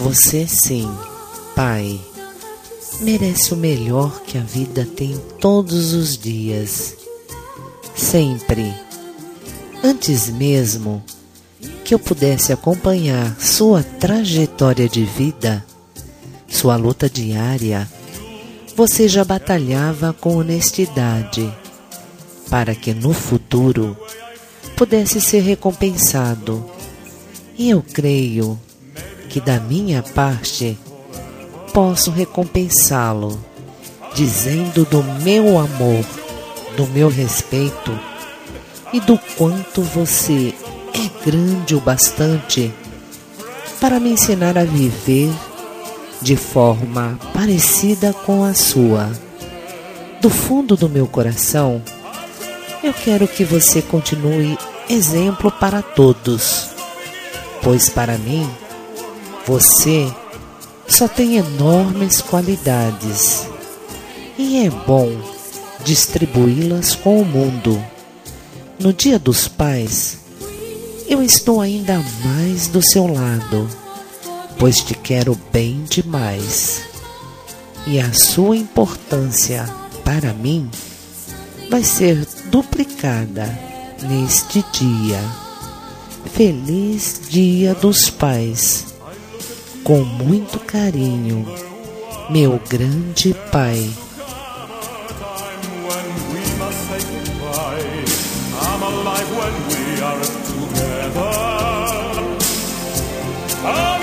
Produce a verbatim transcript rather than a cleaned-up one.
Você sim, Pai, merece o melhor que a vida tem todos os dias, sempre. Antes mesmo que eu pudesse acompanhar sua trajetória de vida, sua luta diária, você já batalhava com honestidade para que no futuro pudesse ser recompensado. E eu creio que da minha parte posso recompensá-lo, dizendo do meu amor, do meu respeito e do quanto você é grande o bastante para me ensinar a viver de forma parecida com a sua. Do fundo do meu coração, eu quero que você continue exemplo para todos, pois para mim, você só tem enormes qualidades e é bom distribuí-las com o mundo. No Dia dos Pais, eu estou ainda mais do seu lado, pois te quero bem demais. E a sua importância para mim vai ser duplicada neste dia. Feliz Dia dos Pais. Com muito carinho, meu grande pai. I'm alive when we are together.